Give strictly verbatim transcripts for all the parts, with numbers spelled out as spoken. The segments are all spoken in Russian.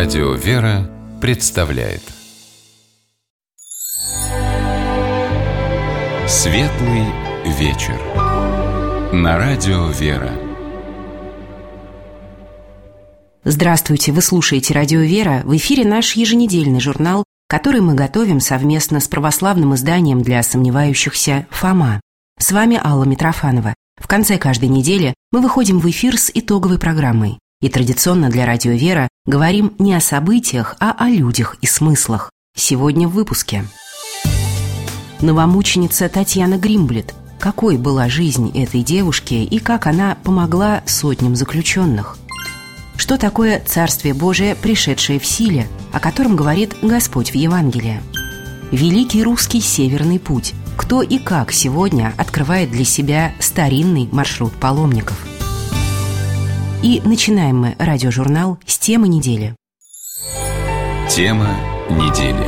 Радио «Вера» представляет Светлый вечер на Радио «Вера». Здравствуйте, вы слушаете Радио «Вера». В эфире наш еженедельный журнал, который мы готовим совместно с православным изданием для сомневающихся «Фома». С вами Алла Митрофанова. В конце каждой недели мы выходим в эфир с итоговой программой. И традиционно для Радио «Вера» говорим не о событиях, а о людях и смыслах. Сегодня в выпуске. Новомученица Татьяна Гримблет. Какой была жизнь этой девушки и как она помогла сотням заключенных? Что такое Царствие Божие, пришедшее в силе, о котором говорит Господь в Евангелии? Великий русский Северный путь. Кто и как сегодня открывает для себя старинный маршрут паломников? И начинаем мы радиожурнал с темы недели. Тема недели.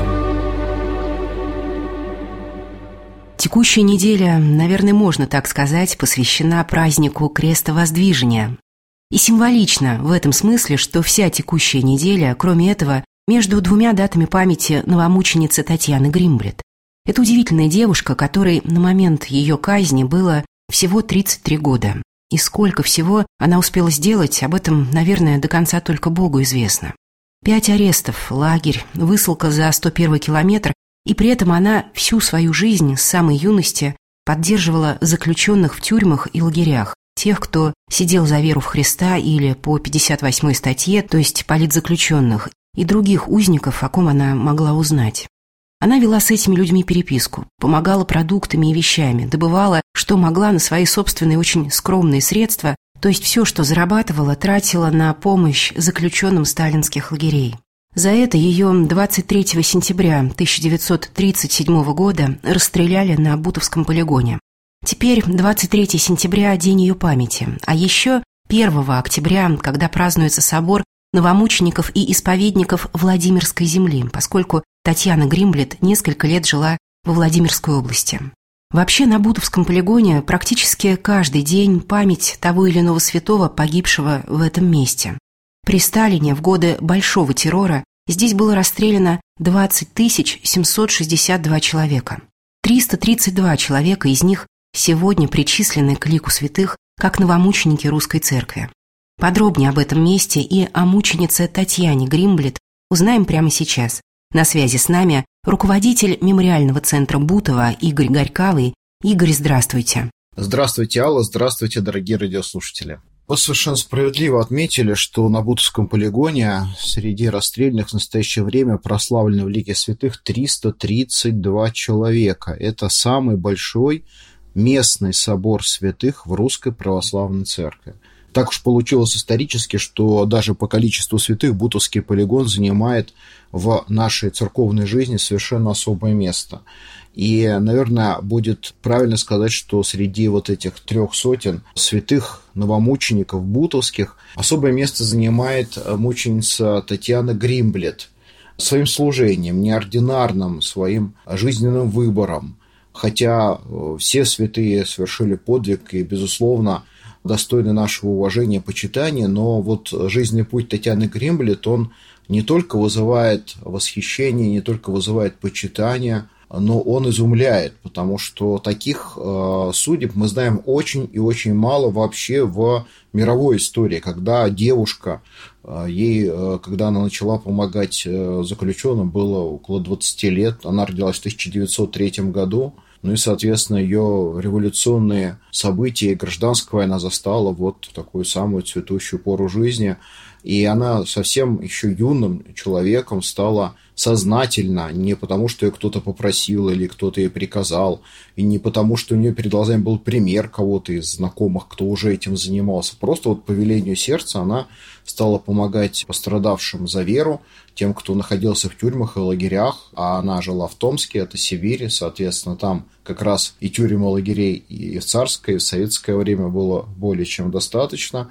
Текущая неделя, наверное, можно так сказать, посвящена празднику Крестовоздвижения. И символично в этом смысле, что вся текущая неделя, кроме этого, между двумя датами памяти новомученицы Татьяны Гримблет. Это удивительная девушка, которой на момент ее казни было всего тридцать три года. И сколько всего она успела сделать, об этом, наверное, до конца только Богу известно. Пять арестов, лагерь, высылка за сто первый километр, и при этом она всю свою жизнь с самой юности поддерживала заключенных в тюрьмах и лагерях, тех, кто сидел за веру в Христа или по пятьдесят восьмой статье, то есть политзаключенных, и других узников, о ком она могла узнать. Она вела с этими людьми переписку, помогала продуктами и вещами, добывала, что могла, на свои собственные очень скромные средства, то есть все, что зарабатывала, тратила на помощь заключенным сталинских лагерей. За это ее двадцать третьего сентября тысяча девятьсот тридцать седьмого года расстреляли на Бутовском полигоне. Теперь двадцать третьего сентября – день ее памяти, а еще первого октября, когда празднуется собор новомучеников и исповедников Владимирской земли, поскольку Татьяна Гримблет несколько лет жила во Владимирской области. Вообще на Бутовском полигоне практически каждый день память того или иного святого, погибшего в этом месте. При Сталине в годы Большого террора здесь было расстреляно двадцать тысяч семьсот шестьдесят два человека. триста тридцать два человека из них сегодня причислены к лику святых как новомученики Русской Церкви. Подробнее об этом месте и о мученице Татьяне Гримблет узнаем прямо сейчас. На связи с нами руководитель мемориального центра Бутово Игорь Горькавый. Игорь, здравствуйте. Здравствуйте, Алла, здравствуйте, дорогие радиослушатели. Вы совершенно справедливо отметили, что на Бутовском полигоне среди расстрелянных в настоящее время прославлены в лике святых триста тридцать два человека. Это самый большой местный собор святых в Русской Православной Церкви. Так уж получилось исторически, что даже по количеству святых Бутовский полигон занимает в нашей церковной жизни совершенно особое место. И, наверное, будет правильно сказать, что среди вот этих трех сотен святых новомучеников бутовских особое место занимает мученица Татьяна Гримблет своим служением, неординарным, своим жизненным выбором. Хотя все святые совершили подвиг и, безусловно, достойны нашего уважения и почитания, но вот жизненный путь Татьяны Гримблет, он не только вызывает восхищение, не только вызывает почитание, но он изумляет, потому что таких э, судеб мы знаем очень и очень мало вообще в мировой истории, когда девушка, э, ей, э, когда она начала помогать э, заключенным, было около двадцати лет, она родилась в тысяча девятьсот третьем году, ну и, соответственно, ее революционные события и гражданская война застала вот в такую самую цветущую пору жизни. И она совсем еще юным человеком стала сознательно, не потому, что ее кто-то попросил или кто-то ей приказал, и не потому, что у нее перед глазами был пример кого-то из знакомых, кто уже этим занимался. Просто вот по велению сердца она стала помогать пострадавшим за веру, тем, кто находился в тюрьмах и лагерях, а она жила в Томске, это Сибирь, соответственно, там как раз и тюрем, и лагерей и в царское, и в советское время было более чем достаточно.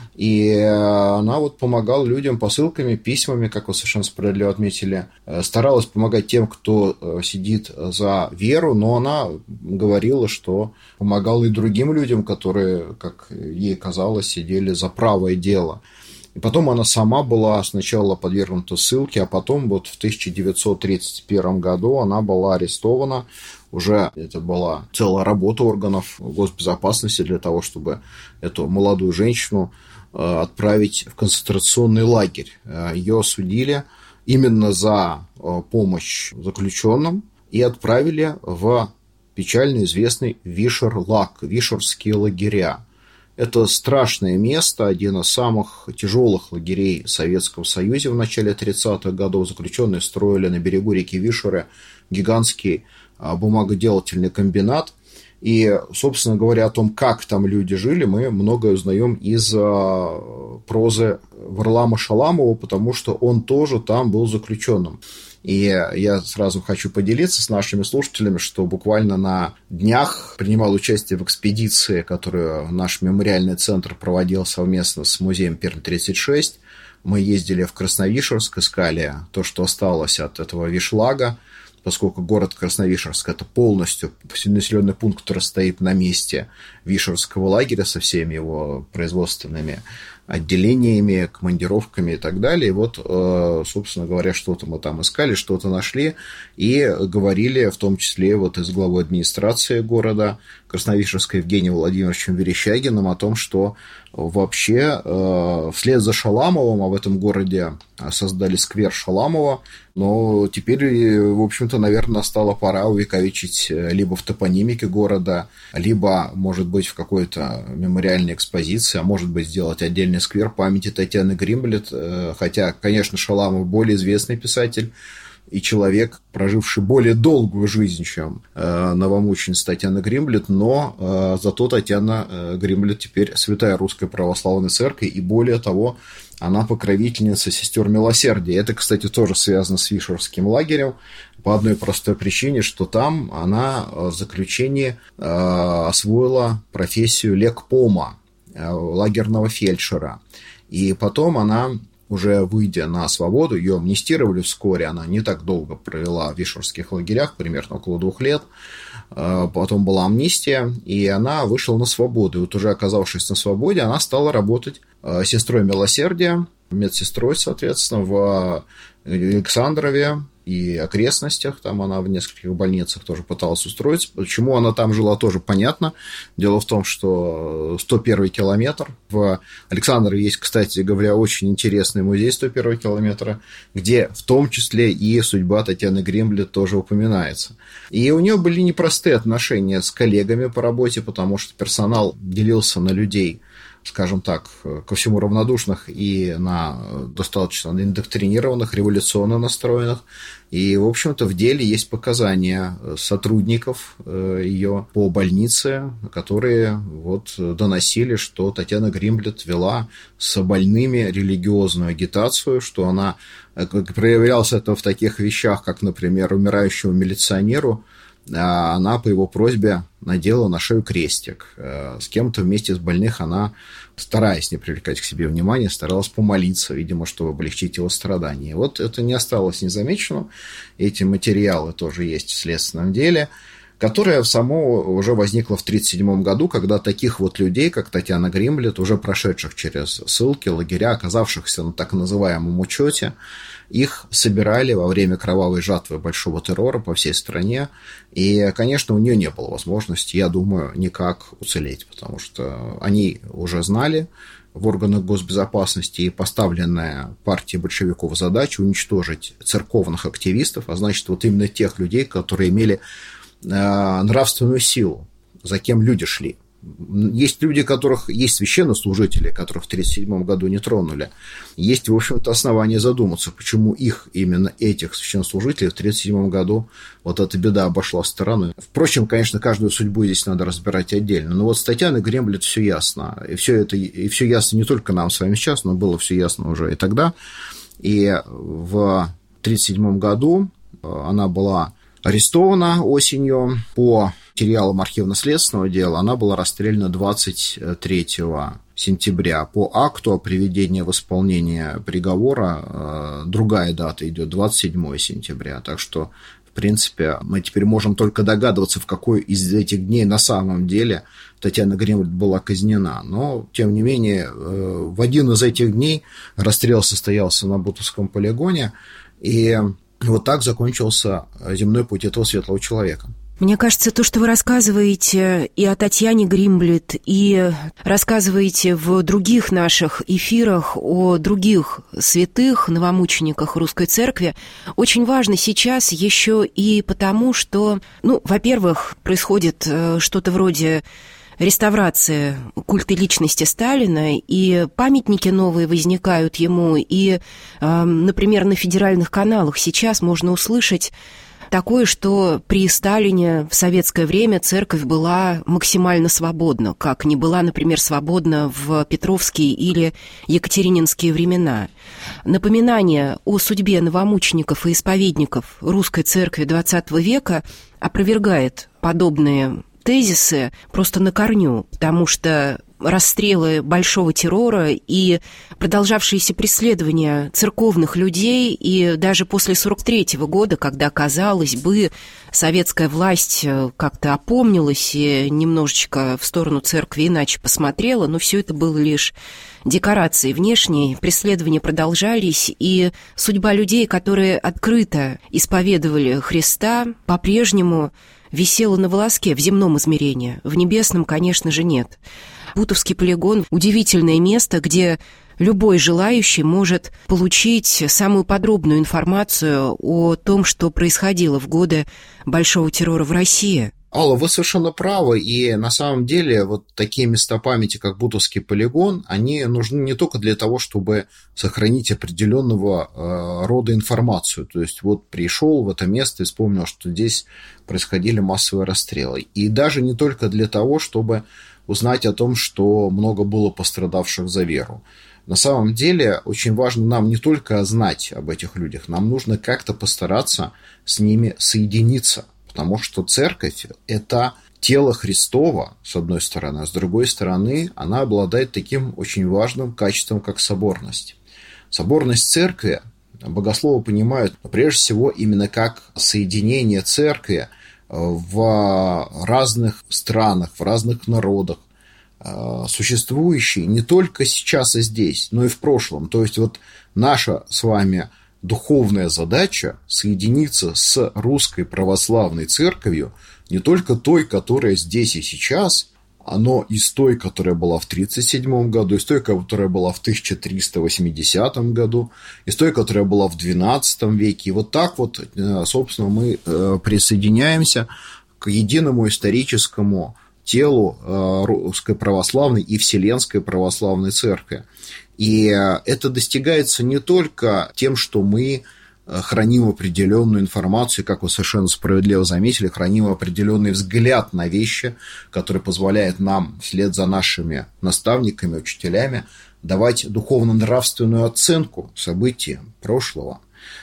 И она вот помогала людям посылками, письмами, как вы совершенно справедливо отметили, старалась помогать тем, кто сидит за веру, но она говорила, что помогала и другим людям, которые, как ей казалось, сидели за правое дело. И потом она сама была сначала подвергнута ссылке, а потом вот в тысяча девятьсот тридцать первом году она была арестована. Уже это была целая работа органов госбезопасности для того, чтобы эту молодую женщину отправить в концентрационный лагерь. Ее осудили именно за помощь заключенным и отправили в печально известный Вишер-Лаг, Вишерские лагеря. Это страшное место, один из самых тяжелых лагерей в Советском Союзе в начале тридцатых годов. Заключенные строили на берегу реки Вишеры гигантский бумагоделательный комбинат. И, собственно говоря, о том, как там люди жили, мы многое узнаем из прозы Варлама Шаламова, потому что он тоже там был заключенным. И я сразу хочу поделиться с нашими слушателями, что буквально на днях принимал участие в экспедиции, которую наш мемориальный центр проводил совместно с музеем Пермь тридцать шесть. Мы ездили в Красновишерск, искали то, что осталось от этого Вишлага, поскольку город Красновишерск – это полностью населенный пункт, который стоит на месте Вишерского лагеря со всеми его производственными отделениями, командировками и так далее. И вот, собственно говоря, что-то мы там искали, что-то нашли и говорили, в том числе вот и с главой администрации города Красновишерска Евгением Владимировичем Верещагиным о том, что вообще вслед за Шаламовым, а в этом городе создали сквер Шаламова, но теперь, в общем-то, наверное, настала пора увековечить либо в топонимике города, либо, может быть, в какой-то мемориальной экспозиции, а может быть, сделать отдельный сквер памяти Татьяны Гримблет, хотя, конечно, Шаламов более известный писатель и человек, проживший более долгую жизнь, чем новомученица Татьяна Гримблет, но зато Татьяна Гримблет теперь святая Русской Православной Церкви, и более того, она покровительница сестер милосердия. Это, кстати, тоже связано с Вишерским лагерем по одной простой причине, что там она в заключении освоила профессию лекпома, лагерного фельдшера. И потом она, уже выйдя на свободу, ее амнистировали вскоре, она не так долго провела в вишерских лагерях, примерно около двух лет. Потом была амнистия, и она вышла на свободу. И вот уже оказавшись на свободе, она стала работать сестрой милосердия, медсестрой, соответственно, в Александрове и окрестностях. Там она в нескольких больницах тоже пыталась устроиться. Почему она там жила, тоже понятно. Дело в том, что сто первый километр. В Александрове есть, кстати говоря, очень интересный музей сто первого километра, где в том числе и судьба Татьяны Гримблет тоже упоминается. И у нее были непростые отношения с коллегами по работе, потому что персонал делился на людей, скажем так, ко всему равнодушных и на достаточно индоктринированных, революционно настроенных. И, в общем-то, в деле есть показания сотрудников ее по больнице, которые вот доносили, что Татьяна Гримблет вела с больными религиозную агитацию, что она проявлялась это в таких вещах, как, например, умирающему милиционеру, она по его просьбе надела на шею крестик. С кем-то вместе с больных она, стараясь не привлекать к себе внимания, старалась помолиться, видимо, чтобы облегчить его страдания. Вот это не осталось незамеченным. Эти материалы тоже есть в следственном деле, которое само уже возникло в тысяча девятьсот тридцать седьмом году, когда таких вот людей, как Татьяна Гримблет, уже прошедших через ссылки, лагеря, оказавшихся на так называемом учете, их собирали во время кровавой жатвы большого террора по всей стране. И, конечно, у нее не было возможности, я думаю, никак уцелеть, потому что они уже знали в органах госбезопасности и поставленная партией большевиков задача уничтожить церковных активистов, а значит, вот именно тех людей, которые имели нравственную силу, за кем люди шли. Есть люди, которых есть священнослужители, которых в тысяча девятьсот тридцать седьмом году не тронули. Есть, в общем-то, основания задуматься, почему их, именно этих священнослужителей, в тысяча девятьсот тридцать седьмом году вот эта беда обошла стороной. Впрочем, конечно, каждую судьбу здесь надо разбирать отдельно. Но вот с Татьяной Гримблет все ясно. И все это, и все ясно не только нам с вами сейчас, но было все ясно уже и тогда. И в тысяча девятьсот тридцать седьмом году она была арестована осенью. По материалам архивно-следственного дела она была расстреляна двадцать третьего сентября. По акту о приведении в исполнение приговора другая дата идет, двадцать седьмого сентября. Так что, в В принципе, мы теперь можем только догадываться, в какой из этих дней на самом деле Татьяна Гримвальд была казнена. Но, тем не менее, в один из этих дней расстрел состоялся на Бутовском полигоне, и вот так закончился земной путь этого светлого человека. Мне кажется, то, что вы рассказываете и о Татьяне Гримвальд, и рассказываете в других наших эфирах о других святых, новомучениках Русской Церкви, очень важно сейчас еще и потому, что, ну, во-первых, происходит что-то вроде реставрации культа личности Сталина, и памятники новые возникают ему, и, например, на федеральных каналах сейчас можно услышать такое, что при Сталине в советское время церковь была максимально свободна, как не была, например, свободна в петровские или екатерининские времена. Напоминание о судьбе новомучеников и исповедников Русской Церкви двадцатого века опровергает подобные тезисы просто на корню, потому что расстрелы большого террора и продолжавшиеся преследования церковных людей, и даже после сорок третьего года, когда, казалось бы, советская власть как-то опомнилась и немножечко в сторону церкви иначе посмотрела, но все это было лишь декорацией внешней, преследования продолжались, и судьба людей, которые открыто исповедовали Христа, по-прежнему висела на волоске в земном измерении, в небесном, конечно же, нет. Бутовский полигон – удивительное место, где любой желающий может получить самую подробную информацию о том, что происходило в годы большого террора в России. Алла, вы совершенно правы, и на самом деле вот такие места памяти, как Бутовский полигон, они нужны не только для того, чтобы сохранить определенного э, рода информацию. То есть вот пришел в это место и вспомнил, что здесь происходили массовые расстрелы. И даже не только для того, чтобы узнать о том, что много было пострадавших за веру. На самом деле очень важно нам не только знать об этих людях, нам нужно как-то постараться с ними соединиться. Потому что церковь – это тело Христово, с одной стороны, а с другой стороны, она обладает таким очень важным качеством, как соборность. Соборность церкви богословы понимают, прежде всего, именно как соединение церкви в разных странах, в разных народах, существующие не только сейчас и здесь, но и в прошлом. То есть вот наша с вами духовная задача соединиться с русской православной церковью, не только той, которая здесь и сейчас, но и с той, которая была в тридцать седьмом году, и с той, которая была в тысяча триста восьмидесятом году, и с той, которая была в двенадцатом веке. И вот так вот, собственно, мы присоединяемся к единому историческому телу русской православной и вселенской православной церкви. И это достигается не только тем, что мы храним определенную информацию, как вы совершенно справедливо заметили, храним определенный взгляд на вещи, который позволяет нам вслед за нашими наставниками, учителями давать духовно-нравственную оценку событиям прошлого.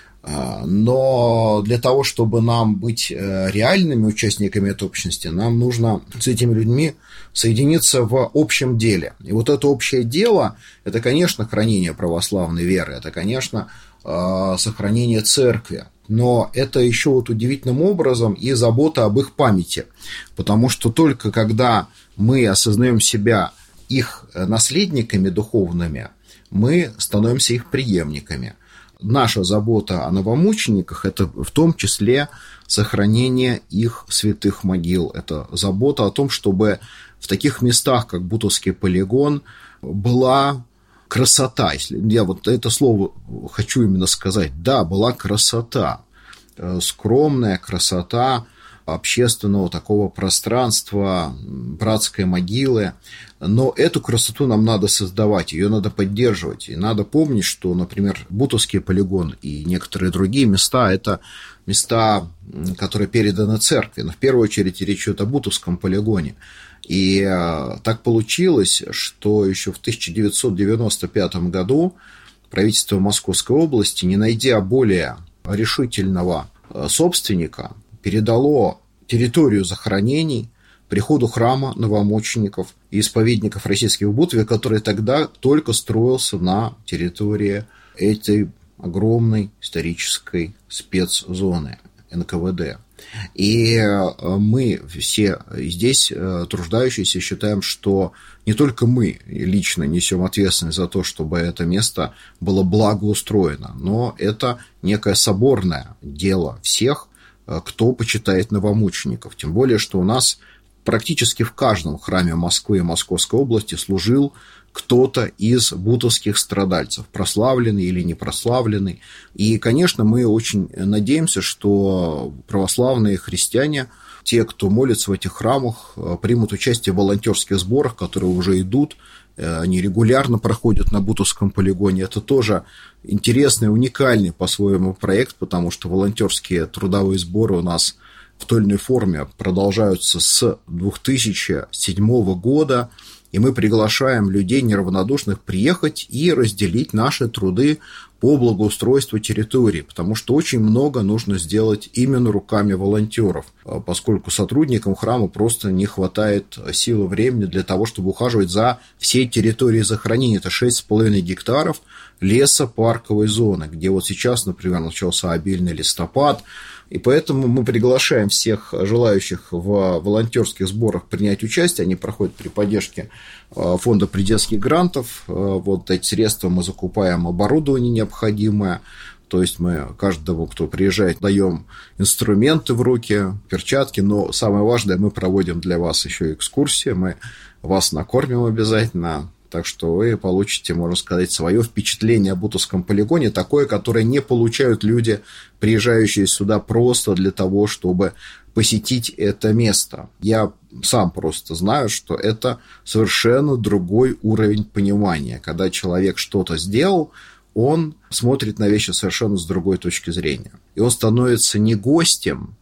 Но для того, чтобы нам быть реальными участниками этой общности, нам нужно с этими людьми соединиться в общем деле. И вот это общее дело – это, конечно, хранение православной веры, это, конечно, сохранение церкви, но это еще вот удивительным образом и забота об их памяти, потому что только когда мы осознаем себя их наследниками духовными, мы становимся их преемниками. Наша забота о новомучениках – это в том числе сохранение их святых могил. Это забота о том, чтобы в таких местах, как Бутовский полигон, была красота. Если я вот это слово хочу именно сказать. Да, была красота. Скромная красота общественного такого пространства, братской могилы. Но эту красоту нам надо создавать, ее надо поддерживать. И надо помнить, что, например, Бутовский полигон и некоторые другие места – это места, которые переданы церкви. Но в первую очередь речь идет о Бутовском полигоне. И так получилось, что еще в тысяча девятьсот девяносто пятом году правительство Московской области, не найдя более решительного собственника, передало территорию захоронений приходу храма новомучеников и исповедников российских в Бутове, который тогда только строился на территории этой огромной исторической спецзоны. эн ка вэ дэ. И мы все здесь, труждающиеся, считаем, что не только мы лично несем ответственность за то, чтобы это место было благоустроено, но это некое соборное дело всех, кто почитает новомучеников. Тем более, что у нас практически в каждом храме Москвы и Московской области служил кто-то из бутовских страдальцев, прославленный или не прославленный. И, конечно, мы очень надеемся, что православные христиане, те, кто молится в этих храмах, примут участие в волонтерских сборах, которые уже идут. Они регулярно проходят на Бутовском полигоне. Это тоже интересный, уникальный по-своему проект, потому что волонтерские трудовые сборы у нас в той или иной форме продолжаются с две тысячи седьмого года. И мы приглашаем людей неравнодушных приехать и разделить наши труды по благоустройству территории, потому что очень много нужно сделать именно руками волонтеров, поскольку сотрудникам храма просто не хватает сил и времени для того, чтобы ухаживать за всей территорией захоронения. Это шесть с половиной гектаров леса парковой зоны, где вот сейчас, например, начался обильный листопад. И поэтому мы приглашаем всех желающих в волонтерских сборах принять участие. Они проходят при поддержке фонда президентских грантов. Вот эти средства мы закупаем оборудование необходимое. То есть мы каждому, кто приезжает, даем инструменты в руки, перчатки. Но самое важное, мы проводим для вас еще экскурсии. Мы вас накормим обязательно. Так что вы получите, можно сказать, свое впечатление о Бутовском полигоне, такое, которое не получают люди, приезжающие сюда просто для того, чтобы посетить это место. Я сам просто знаю, что это совершенно другой уровень понимания. Когда человек что-то сделал, он смотрит на вещи совершенно с другой точки зрения. И он становится не гостем,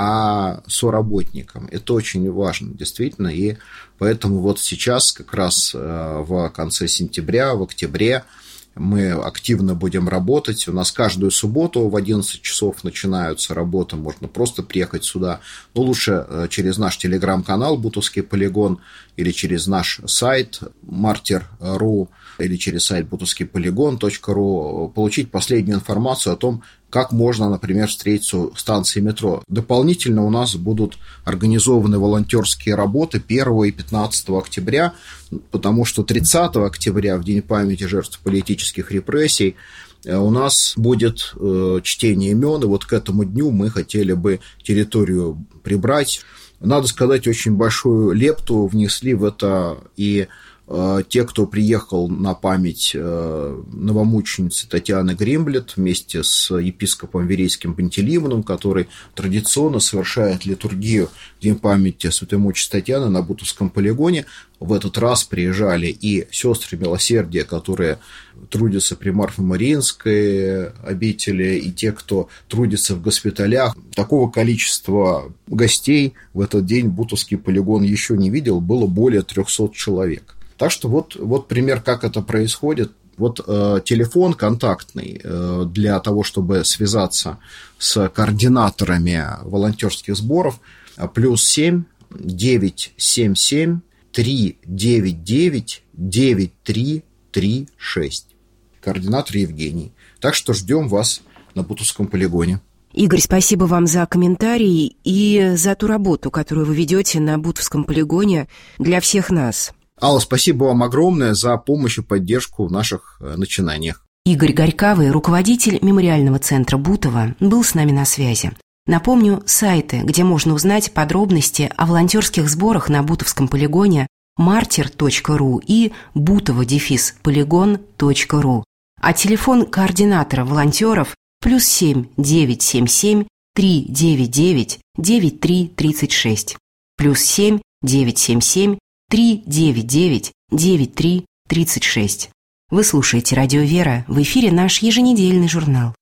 а соработником. Это очень важно, действительно. И поэтому вот сейчас, как раз в конце сентября, в октябре, мы активно будем работать. У нас каждую субботу в одиннадцать часов начинаются работы. Можно просто приехать сюда. Но лучше через наш телеграм-канал «Бутовский полигон» или через наш сайт мартир точка ру или через сайт бутовский полигон точка ру получить последнюю информацию о том, как можно, например, встретиться у станции метро. Дополнительно у нас будут организованы волонтерские работы первого и пятнадцатого октября, потому что тридцатого октября, в День памяти жертв политических репрессий, у нас будет чтение имен, и вот к этому дню мы хотели бы территорию прибрать. Надо сказать, очень большую лепту внесли в это и те, кто приехал на память новомученицы Татьяны Гримблет вместе с епископом Верейским Пантелеимоном, который традиционно совершает литургию в День памяти святой мученицы Татьяны на Бутовском полигоне. В этот раз приезжали и сестры милосердия, которые трудятся при Марфо-Мариинской обители, и те, кто трудится в госпиталях. Такого количества гостей в этот день Бутовский полигон еще не видел, было более трехсот человек. Так что вот, вот пример, как это происходит. Вот э, телефон контактный э, для того, чтобы связаться с координаторами волонтерских сборов, плюс семь девятьсот семьдесят семь триста девяносто девять девяносто три тридцать шесть. Координатор Евгений. Так что ждем вас на Бутовском полигоне. Игорь, спасибо вам за комментарий и за ту работу, которую вы ведете на Бутовском полигоне для всех нас. Алла, спасибо вам огромное за помощь и поддержку в наших начинаниях. Игорь Горькавый, руководитель мемориального центра Бутово, был с нами на связи. Напомню, сайты, где можно узнать подробности о волонтерских сборах на Бутовском полигоне: мартир точка ру и бутово дефис полигон точка ру. А телефон координатора волонтеров плюс семь девятьсот семьдесят семь триста девяносто девять девяносто три тридцать шесть. Плюс семь девятьсот семьдесят семь триста девяносто девять девяносто три тридцать шесть. Вы слушаете «Радио Вера», в эфире наш еженедельный журнал.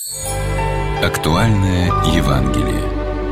Актуальное Евангелие.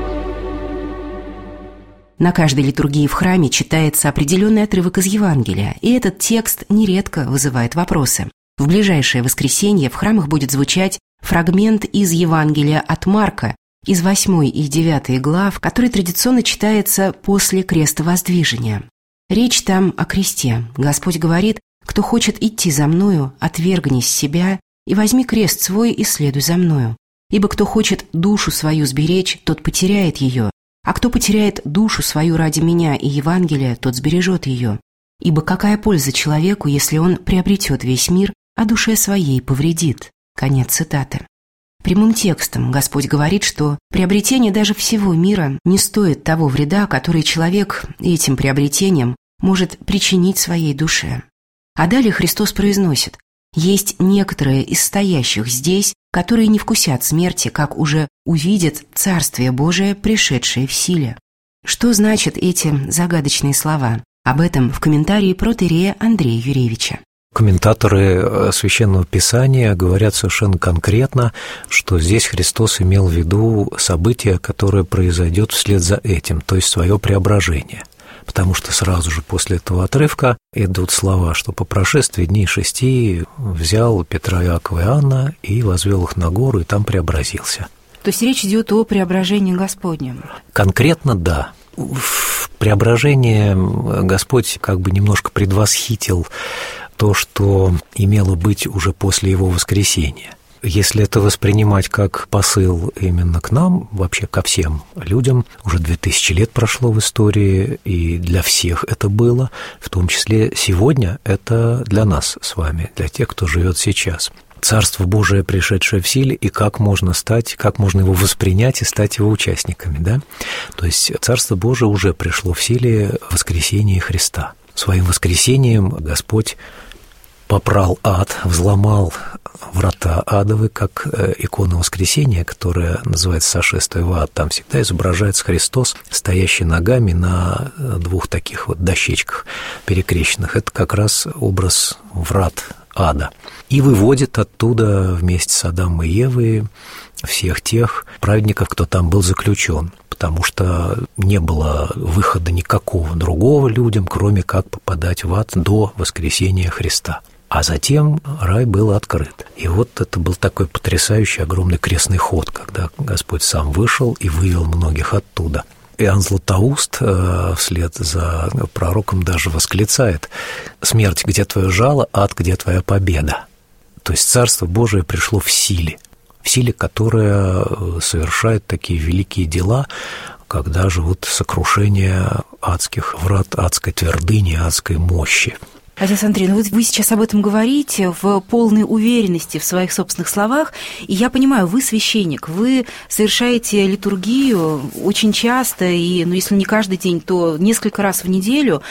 На каждой литургии в храме читается определенный отрывок из Евангелия, и этот текст нередко вызывает вопросы. В ближайшее воскресенье в храмах будет звучать фрагмент из Евангелия от Марка, из восьмой и девятой глав, который традиционно читается после крестовоздвижения. Речь там о кресте. Господь говорит: «Кто хочет идти за Мною, отвергнись себя и возьми крест свой и следуй за Мною. Ибо кто хочет душу свою сберечь, тот потеряет ее, а кто потеряет душу свою ради меня и Евангелия, тот сбережет ее. Ибо какая польза человеку, если он приобретет весь мир, а душе своей повредит?» Конец цитаты. Прямым текстом Господь говорит, что приобретение даже всего мира не стоит того вреда, который человек этим приобретением может причинить своей душе. А далее Христос произносит: «Есть некоторые из стоящих здесь, которые не вкусят смерти, как уже увидят Царствие Божие, пришедшее в силе». Что значат эти загадочные слова? Об этом в комментарии протоиерея Андрея Юревича. Комментаторы Священного Писания говорят совершенно конкретно, что здесь Христос имел в виду событие, которое произойдет вслед за этим, то есть свое преображение. Потому что сразу же после этого отрывка идут слова, что по прошествии дней шести взял Петра, Иакова и Иоанна и возвел их на гору, и там преобразился. То есть речь идет о преображении Господнем? Конкретно да. В преображении Господь как бы немножко предвосхитил то, что имело быть уже после Его воскресения. Если это воспринимать как посыл именно к нам, вообще ко всем людям, уже две тысячи лет прошло в истории, и для всех это было, в том числе сегодня это для нас с вами, для тех, кто живет сейчас. Царство Божие, пришедшее в силе, и как можно стать, как можно его воспринять и стать его участниками, да? То есть Царство Божие уже пришло в силе в воскресении Христа. Своим воскресением Господь попрал ад, взломал врата адовы, как икона воскресения, которая называется «Сошествие в ад». Там всегда изображается Христос, стоящий ногами на двух таких вот дощечках перекрещенных. Это как раз образ врат ада. И выводит оттуда вместе с Адамом и Евой всех тех праведников, кто там был заключен, потому что не было выхода никакого другого людям, кроме как попадать в ад до воскресения Христа. А затем рай был открыт. И вот это был такой потрясающий огромный крестный ход, когда Господь сам вышел и вывел многих оттуда. Иоанн Златоуст вслед за пророком даже восклицает: «Смерть, где твое жало, ад, где твоя победа?» То есть Царство Божие пришло в силе, в силе, которая совершает такие великие дела, когда живут сокрушения адских врат, адской твердыни, адской мощи. Отец Андрей, ну вот вы сейчас об этом говорите в полной уверенности в своих собственных словах, и я понимаю, вы священник, вы совершаете литургию очень часто, и, ну, если не каждый день, то несколько раз в неделю,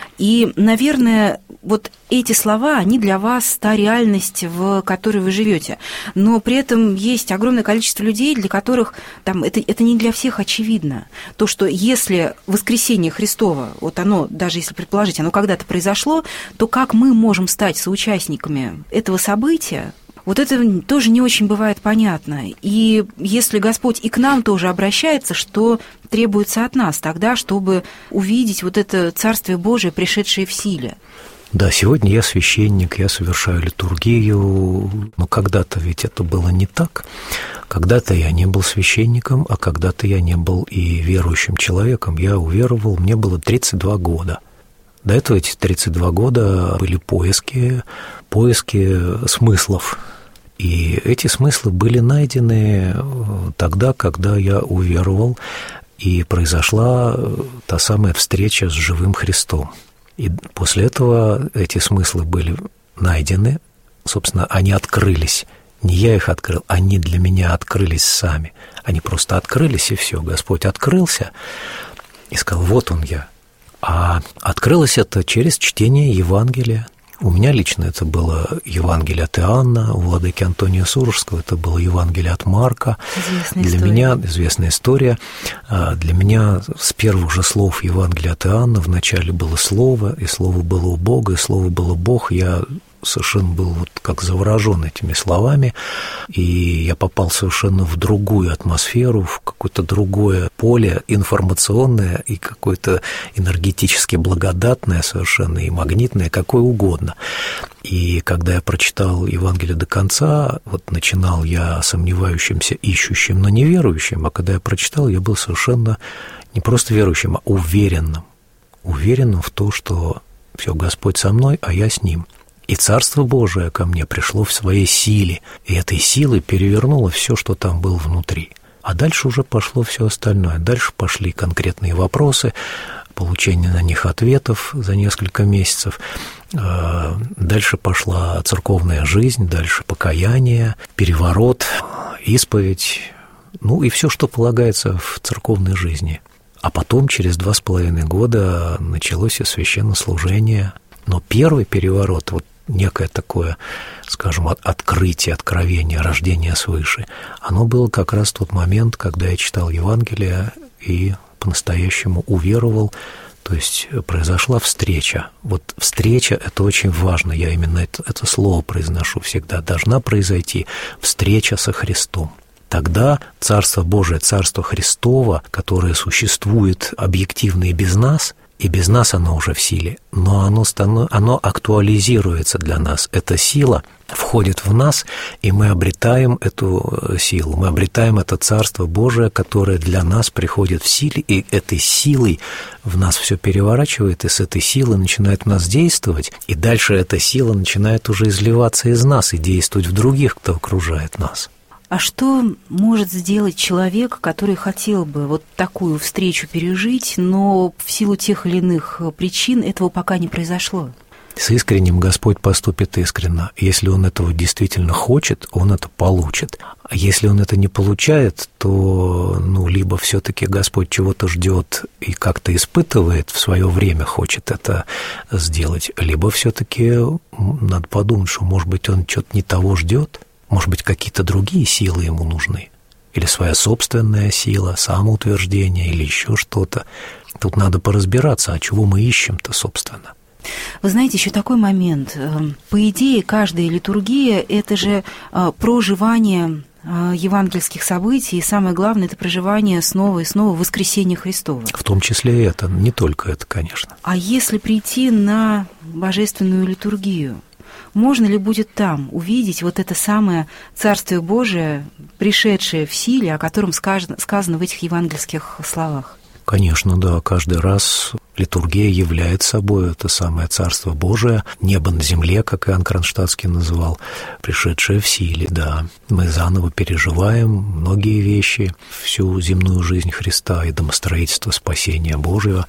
и, наверное, вот эти слова, они для вас та реальность, в которой вы живете. Но при этом есть огромное количество людей, для которых там, это, это не для всех очевидно. То, что если воскресение Христово, вот оно, даже если предположить, оно когда-то произошло, то как мы можем стать соучастниками этого события, вот это тоже не очень бывает понятно. И если Господь и к нам тоже обращается, что требуется от нас тогда, чтобы увидеть вот это Царствие Божие, пришедшее в силе? Да, сегодня я священник, я совершаю литургию, но когда-то ведь это было не так. Когда-то я не был священником, а когда-то я не был и верующим человеком. Я уверовал, мне было тридцать два года. До этого эти тридцать два года были поиски, поиски смыслов. И эти смыслы были найдены тогда, когда я уверовал, и произошла та самая встреча с живым Христом. И после этого эти смыслы были найдены, собственно, они открылись. Не я их открыл, они для меня открылись сами. Они просто открылись, и все. Господь открылся и сказал: вот он я. А открылось это через чтение Евангелия. У меня лично это было Евангелие от Иоанна, у владыки Антония Сурожского это было Евангелие от Марка. Известная Для история. меня известная история. Для меня с первых же слов Евангелия от Иоанна вначале было Слово, и Слово было у Бога, и Слово было Бог. Я совершенно был вот как заворожен этими словами, и я попал совершенно в другую атмосферу, в какое-то другое поле информационное и какое-то энергетически благодатное совершенно, и магнитное, какое угодно. И когда я прочитал Евангелие до конца, вот начинал я сомневающимся, ищущим, но неверующим, а когда я прочитал, я был совершенно не просто верующим, а уверенным, уверенным в то, что все, Господь со мной, а я с Ним. И Царство Божие ко мне пришло в своей силе, и этой силой перевернуло все, что там было внутри. А дальше уже пошло все остальное. Дальше пошли конкретные вопросы, получение на них ответов за несколько месяцев. Дальше пошла церковная жизнь, дальше покаяние, переворот, исповедь, ну и все, что полагается в церковной жизни. А потом, через два с половиной года, началось и священнослужение. Но первый переворот, вот некое такое, скажем, открытие, откровение, рождение свыше, оно было как раз тот момент, когда я читал Евангелие и по-настоящему уверовал, то есть произошла встреча. Вот встреча – это очень важно, я именно это, это слово произношу всегда, должна произойти встреча со Христом. Тогда Царство Божие, Царство Христово, которое существует объективно и без нас, и без нас оно уже в силе, но оно, станов... оно актуализируется для нас. Эта сила входит в нас, и мы обретаем эту силу, мы обретаем это Царство Божие, которое для нас приходит в силе, и этой силой в нас все переворачивает, и с этой силой начинает в нас действовать, и дальше эта сила начинает уже изливаться из нас и действовать в других, кто окружает нас. А что может сделать человек, который хотел бы вот такую встречу пережить, но в силу тех или иных причин этого пока не произошло? С искренним Господь поступит искренно. Если Он этого действительно хочет, Он это получит. А если Он это не получает, то ну, либо все-таки Господь чего-то ждет и как-то испытывает, в свое время хочет это сделать, либо все-таки надо подумать, что, может быть, Он что-то не того ждет. Может быть, какие-то другие силы ему нужны, или своя собственная сила, самоутверждение, или еще что-то. Тут надо поразбираться, а чего мы ищем-то, собственно. Вы знаете, еще такой момент. По идее, каждая литургия – это же проживание евангельских событий, и самое главное – это проживание снова и снова воскресения Христова. В том числе и это, не только это, конечно. А если прийти на божественную литургию, можно ли будет там увидеть вот это самое Царствие Божие, пришедшее в силе, о котором сказано, сказано в этих евангельских словах? Конечно, да. Каждый раз литургия являет собой это самое Царство Божие, небо на земле, как Иоанн Кронштадтский называл, пришедшее в силе, да. Мы заново переживаем многие вещи, всю земную жизнь Христа, и домостроительство спасения Божьего,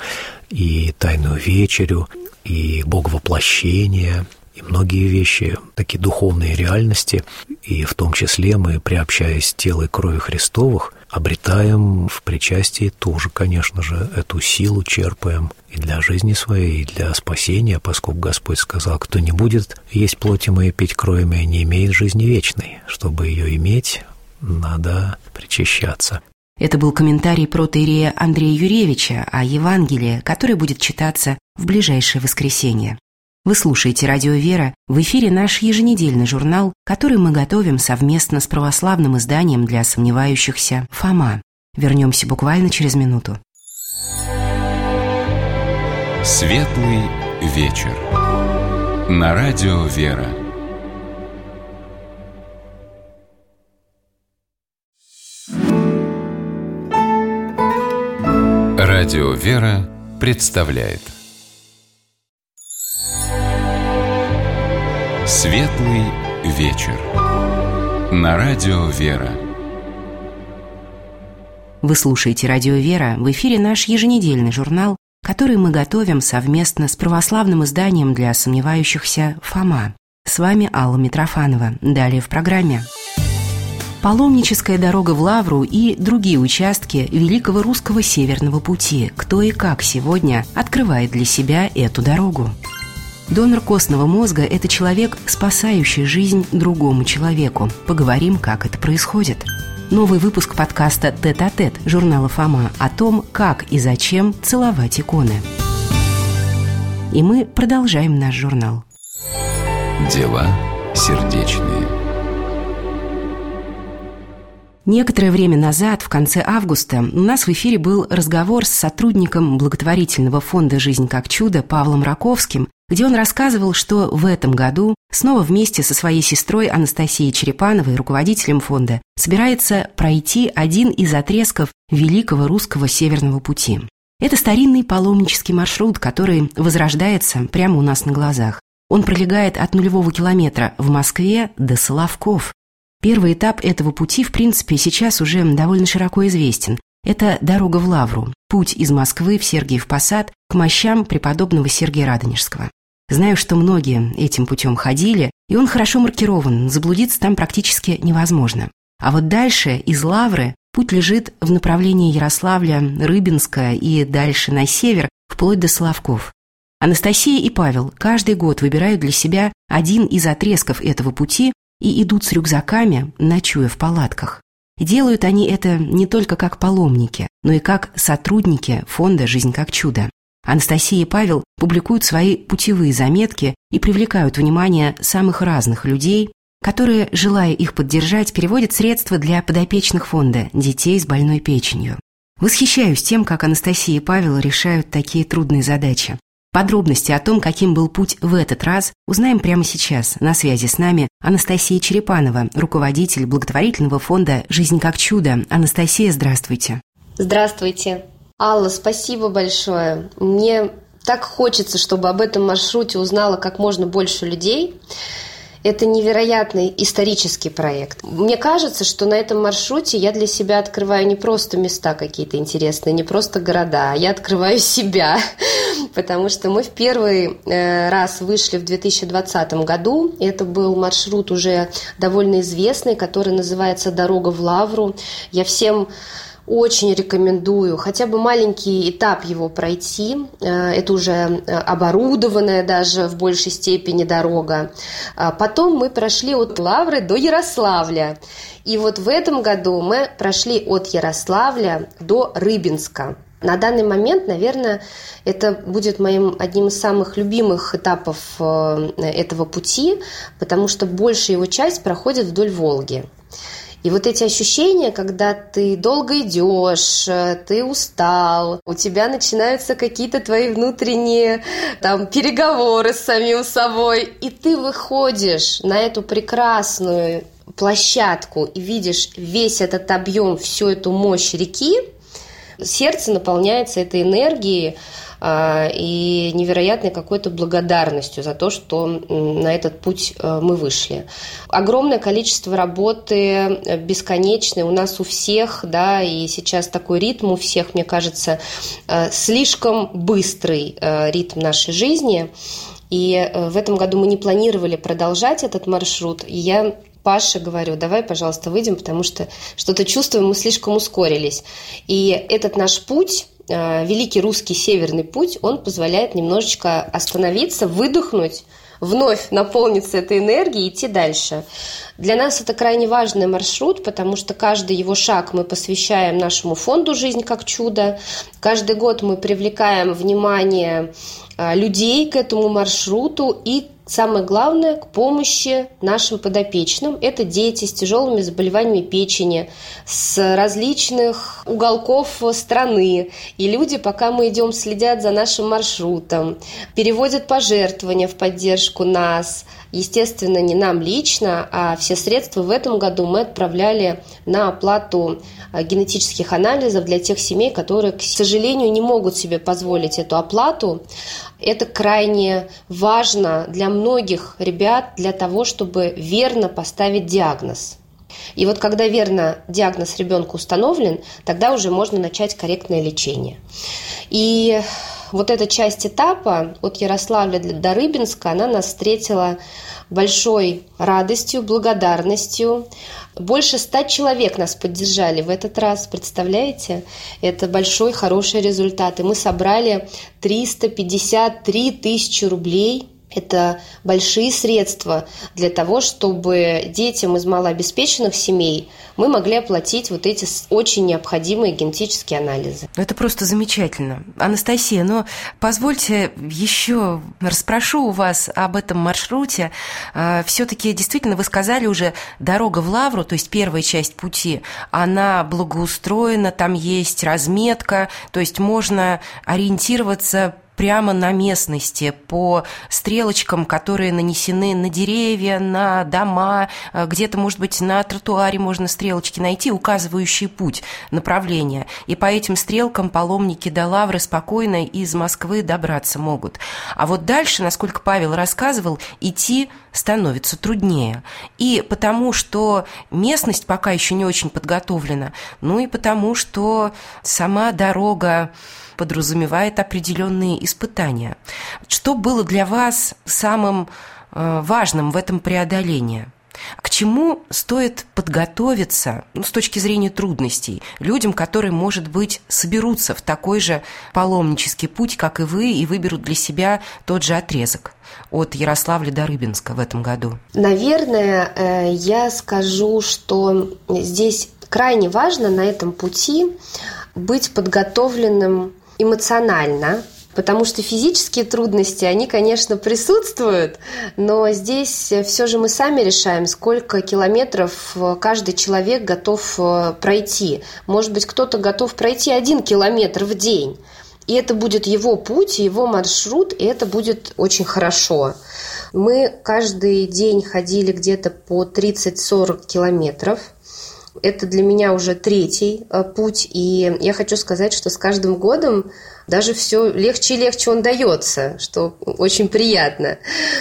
и Тайную вечерю, и Боговоплощение, и многие вещи, такие духовные реальности, и в том числе мы, приобщаясь к телу и крови Христовых, обретаем в причастии тоже, конечно же, эту силу черпаем и для жизни своей, и для спасения, поскольку Господь сказал: кто не будет есть плоти моей, пить крови моей, не имеет жизни вечной. Чтобы ее иметь, надо причащаться. Это был комментарий протоиерея Андрея Юревича о Евангелии, который будет читаться в ближайшее воскресенье. Вы слушаете «Радио Вера», в эфире наш еженедельный журнал, который мы готовим совместно с православным изданием для сомневающихся «Фома». Вернемся буквально через минуту. Светлый вечер. На радио «Вера». Радио «Вера» представляет Светлый вечер. На радио «Вера». Вы слушаете «Радио Вера», в эфире наш еженедельный журнал, который мы готовим совместно с православным изданием для сомневающихся «Фома». С вами Алла Митрофанова. Далее в программе. Паломническая дорога в Лавру и другие участки Великого Русского Северного Пути. Кто и как сегодня открывает для себя эту дорогу? Донор костного мозга – это человек, спасающий жизнь другому человеку. Поговорим, как это происходит. Новый выпуск подкаста «Тет-а-тет» журнала «Фома» о том, как и зачем целовать иконы. И мы продолжаем наш журнал. Дела сердечные. Некоторое время назад, в конце августа, у нас в эфире был разговор с сотрудником благотворительного фонда «Жизнь как чудо» Павлом Раковским, где он рассказывал, что в этом году снова вместе со своей сестрой Анастасией Черепановой, руководителем фонда, собирается пройти один из отрезков Великого Русского Северного Пути. Это старинный паломнический маршрут, который возрождается прямо у нас на глазах. Он пролегает от нулевого километра в Москве до Соловков. Первый этап этого пути, в принципе, сейчас уже довольно широко известен. Это дорога в Лавру, путь из Москвы в Сергиев Посад к мощам преподобного Сергия Радонежского. Знаю, что многие этим путем ходили, и он хорошо маркирован, заблудиться там практически невозможно. А вот дальше, из Лавры, путь лежит в направлении Ярославля, Рыбинска и дальше на север, вплоть до Соловков. Анастасия и Павел каждый год выбирают для себя один из отрезков этого пути и идут с рюкзаками, ночуя в палатках. Делают они это не только как паломники, но и как сотрудники фонда «Жизнь как чудо». Анастасия и Павел публикуют свои путевые заметки и привлекают внимание самых разных людей, которые, желая их поддержать, переводят средства для подопечных фонда детей с больной печенью. Восхищаюсь тем, как Анастасия и Павел решают такие трудные задачи. Подробности о том, каким был путь в этот раз, узнаем прямо сейчас. На связи с нами Анастасия Черепанова, руководитель благотворительного фонда «Жизнь как чудо». Анастасия, здравствуйте. Здравствуйте. Алла, спасибо большое. Мне так хочется, чтобы об этом маршруте узнало как можно больше людей. Это невероятный исторический проект. Мне кажется, что на этом маршруте я для себя открываю не просто места какие-то интересные, не просто города, а я открываю себя, потому что мы в первый раз вышли в две тысячи двадцатом году. Это был маршрут уже довольно известный, который называется «Дорога в Лавру». Я всем очень рекомендую хотя бы маленький этап его пройти. Это уже оборудованная даже в большей степени дорога. Потом мы прошли от Лавры до Ярославля. И вот в этом году мы прошли от Ярославля до Рыбинска. На данный момент, наверное, это будет моим одним из самых любимых этапов этого пути, потому что большая его часть проходит вдоль Волги. И вот эти ощущения, когда ты долго идешь, ты устал, у тебя начинаются какие-то твои внутренние там, переговоры с самим собой, и ты выходишь на эту прекрасную площадку и видишь весь этот объем, всю эту мощь реки, сердце наполняется этой энергией и невероятной какой-то благодарностью за то, что на этот путь мы вышли. Огромное количество работы, бесконечной, у нас у всех, да, и сейчас такой ритм у всех, мне кажется, слишком быстрый ритм нашей жизни. И в этом году мы не планировали продолжать этот маршрут, и я Паше говорю, давай, пожалуйста, выйдем, потому что что-то чувствуем, мы слишком ускорились. И этот наш путь, Великий Русский Северный путь, он позволяет немножечко остановиться, выдохнуть, вновь наполниться этой энергией и идти дальше. Для нас это крайне важный маршрут, потому что каждый его шаг мы посвящаем нашему фонду «Жизнь как чудо». Каждый год мы привлекаем внимание людей к этому маршруту и, самое главное, к помощи нашим подопечным. Это дети с тяжелыми заболеваниями печени, с различных уголков страны. И люди, пока мы идем, следят за нашим маршрутом, переводят пожертвования в поддержку нас. Естественно, не нам лично, а все средства в этом году мы отправляли на оплату генетических анализов для тех семей, которые, к сожалению, не могут себе позволить эту оплату. Это крайне важно для многих ребят для того, чтобы верно поставить диагноз. И вот когда верно диагноз ребенка установлен, тогда уже можно начать корректное лечение. И вот эта часть этапа от Ярославля до Рыбинска, она нас встретила большой радостью, благодарностью. Больше ста человек нас поддержали в этот раз, представляете? Это большой, хороший результат. И мы собрали триста пятьдесят три тысячи рублей. Это большие средства для того, чтобы детям из малообеспеченных семей мы могли оплатить вот эти очень необходимые генетические анализы. Это просто замечательно. Анастасия, но позвольте еще расспрошу у вас об этом маршруте. Все-таки действительно вы сказали уже, дорога в Лавру, то есть первая часть пути, она благоустроена, там есть разметка, то есть можно ориентироваться прямо на местности, по стрелочкам, которые нанесены на деревья, на дома, где-то, может быть, на тротуаре можно стрелочки найти, указывающие путь, направление. И по этим стрелкам паломники до Лавры спокойно из Москвы добраться могут. А вот дальше, насколько Павел рассказывал, идти становится труднее. И потому, что местность пока еще не очень подготовлена, ну и потому, что сама дорога подразумевает определенные испытания. Что было для вас самым важным в этом преодолении? К чему стоит подготовиться, ну, с точки зрения трудностей, людям, которые, может быть, соберутся в такой же паломнический путь, как и вы, и выберут для себя тот же отрезок от Ярославля до Рыбинска в этом году? Наверное, я скажу, что здесь крайне важно на этом пути быть подготовленным эмоционально, потому что физические трудности, они, конечно, присутствуют, но здесь все же мы сами решаем, сколько километров каждый человек готов пройти. Может быть, кто-то готов пройти один километр в день, и это будет его путь, его маршрут, и это будет очень хорошо. Мы каждый день ходили где-то по тридцать-сорок километров. Это для меня уже третий путь, и я хочу сказать, что с каждым годом даже все легче и легче он дается, что очень приятно.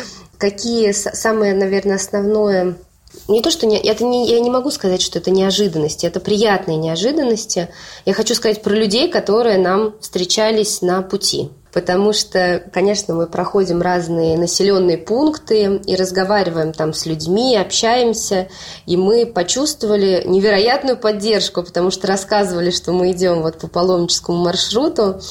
Какие самые, наверное, основное... Не то, что не, это не, я не могу сказать, что это неожиданности, это приятные неожиданности. Я хочу сказать про людей, которые нам встречались на пути. Потому что, конечно, мы проходим разные населенные пункты и разговариваем там с людьми, общаемся, и мы почувствовали невероятную поддержку, потому что рассказывали, что мы идем вот по паломническому маршруту,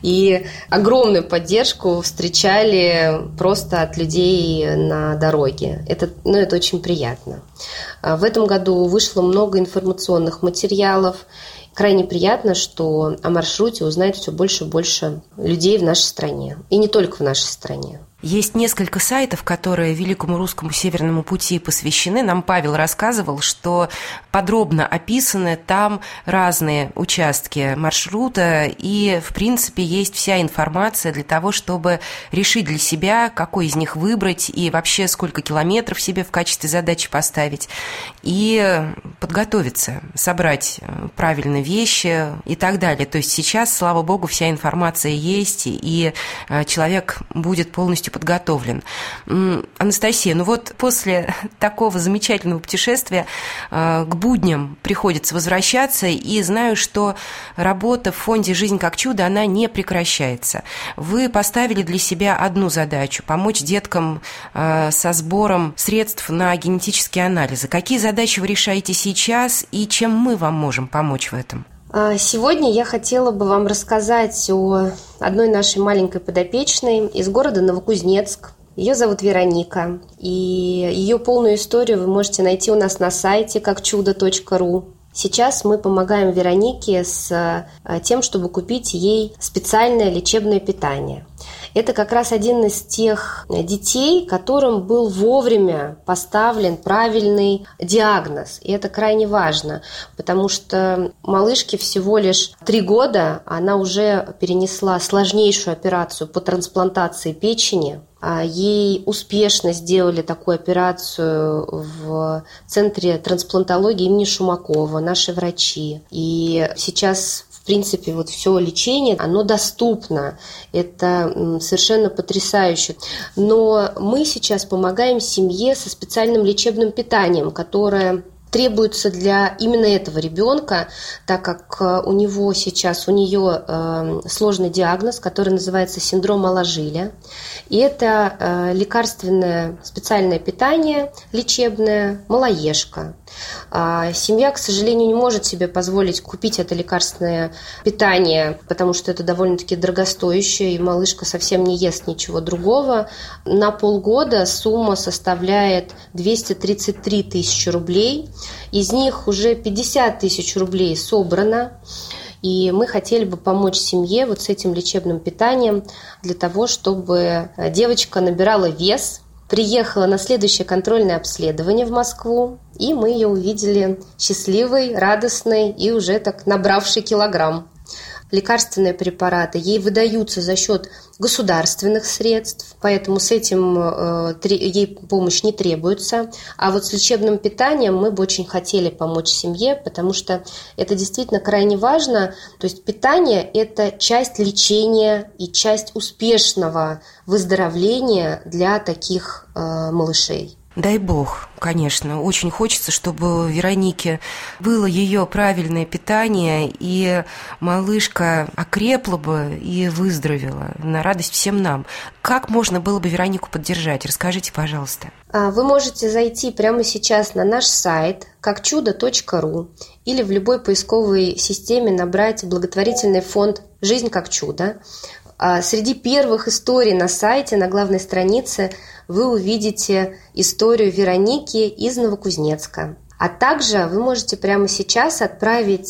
и огромную поддержку встречали просто от людей на дороге. Это, ну, это очень приятно. В этом году вышло много информационных материалов. Крайне приятно, что о маршруте узнает все больше и больше людей в нашей стране. И не только в нашей стране. Есть несколько сайтов, которые Великому Русскому Северному пути посвящены. Нам Павел рассказывал, что подробно описаны там разные участки маршрута, и, в принципе, есть вся информация для того, чтобы решить для себя, какой из них выбрать, и вообще сколько километров себе в качестве задачи поставить, и подготовиться, собрать правильные вещи и так далее. То есть сейчас, слава богу, вся информация есть, и человек будет полностью подготовлен. Анастасия, ну вот после такого замечательного путешествия к будням приходится возвращаться, и знаю, что работа в фонде «Жизнь как чудо», она не прекращается. Вы поставили для себя одну задачу – помочь деткам со сбором средств на генетические анализы. Какие задачи вы решаете сейчас, и чем мы вам можем помочь в этом? Сегодня я хотела бы вам рассказать о одной нашей маленькой подопечной из города Новокузнецк. Ее зовут Вероника, и ее полную историю вы можете найти у нас на сайте как чудо точка ру. Сейчас мы помогаем Веронике с тем, чтобы купить ей специальное лечебное питание. Это как раз один из тех детей, которым был вовремя поставлен правильный диагноз. И это крайне важно, потому что малышке всего лишь три года, она уже перенесла сложнейшую операцию по трансплантации печени. Ей успешно сделали такую операцию в Центре трансплантологии имени Шумакова, наши врачи. И сейчас, в принципе, вот все лечение, оно доступно. Это совершенно потрясающе. Но мы сейчас помогаем семье со специальным лечебным питанием, которое требуется для именно этого ребенка, так как у него сейчас, у нее э, сложный диагноз, который называется синдром Малажиля. И это э, лекарственное специальное питание лечебное, малоежка. А семья, к сожалению, не может себе позволить купить это лекарственное питание, потому что это довольно-таки дорогостоящее, и малышка совсем не ест ничего другого. На полгода сумма составляет двести тридцать три тысячи рублей. Из них уже пятьдесят тысяч рублей собрано. И мы хотели бы помочь семье вот с этим лечебным питанием для того, чтобы девочка набирала вес, приехала на следующее контрольное обследование в Москву, и мы ее увидели счастливой, радостной и уже так набравшей килограмм. лекарственные препараты ей выдаются за счет государственных средств, поэтому с этим э, ей помощь не требуется. А вот с лечебным питанием мы бы очень хотели помочь семье, потому что это действительно крайне важно. То есть питание – это часть лечения и часть успешного выздоровления для таких э, малышей. Дай бог, конечно. Очень хочется, чтобы у Вероники было ее правильное питание, и малышка окрепла бы и выздоровела на радость всем нам. Как можно было бы Веронику поддержать? Расскажите, пожалуйста. Вы можете зайти прямо сейчас на наш сайт как чудо точка ру или в любой поисковой системе набрать благотворительный фонд «Жизнь как чудо». Среди первых историй на сайте, на главной странице, вы увидите историю Вероники из Новокузнецка. А также вы можете прямо сейчас отправить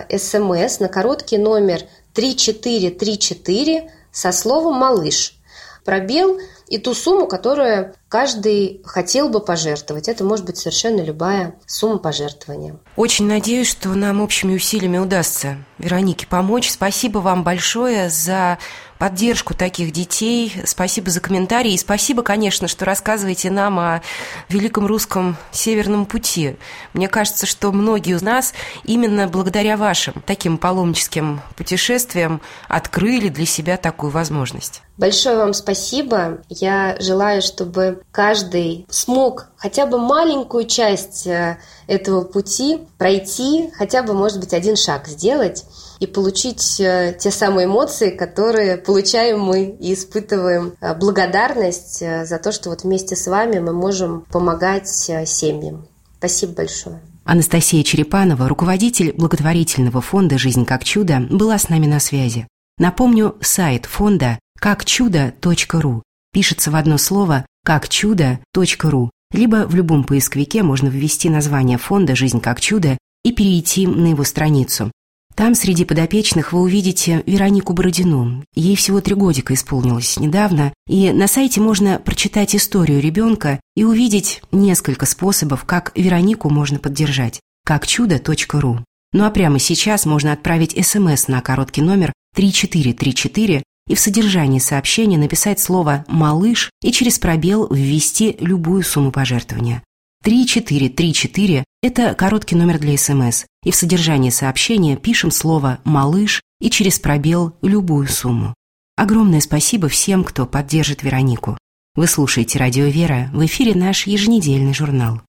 смс на короткий номер три четыре три четыре со словом «малыш», пробел и ту сумму, которую каждый хотел бы пожертвовать. Это может быть совершенно любая сумма пожертвования. Очень надеюсь, что нам общими усилиями удастся Веронике помочь. Спасибо вам большое за поддержку таких детей. Спасибо за комментарии. И спасибо, конечно, что рассказываете нам о Великом Русском Северном пути. Мне кажется, что многие из нас именно благодаря вашим таким паломническим путешествиям открыли для себя такую возможность. Большое вам спасибо. Я желаю, чтобы каждый смог хотя бы маленькую часть этого пути пройти, хотя бы, может быть, один шаг сделать и получить те самые эмоции, которые получаем мы и испытываем благодарность за то, что вот вместе с вами мы можем помогать семьям. Спасибо большое. Анастасия Черепанова, руководитель благотворительного фонда «Жизнь как чудо», была с нами на связи. Напомню, сайт фонда как чудо точка ру. Пишется в одно слово как чудо точка ру. Либо в любом поисковике можно ввести название фонда «Жизнь как чудо» и перейти на его страницу. Там среди подопечных вы увидите Веронику Бородину. Ей всего три годика исполнилось недавно, и на сайте можно прочитать историю ребенка и увидеть несколько способов, как Веронику можно поддержать. как чудо точка ру. Ну а прямо сейчас можно отправить смс на короткий номер три четыре три четыре и в содержании сообщения написать слово «малыш» и через пробел ввести любую сумму пожертвования. три четыре три четыре – это короткий номер для СМС, и в содержании сообщения пишем слово «малыш» и через пробел любую сумму. Огромное спасибо всем, кто поддержит Веронику. Вы слушаете «Радио Вера», в эфире наш еженедельный журнал.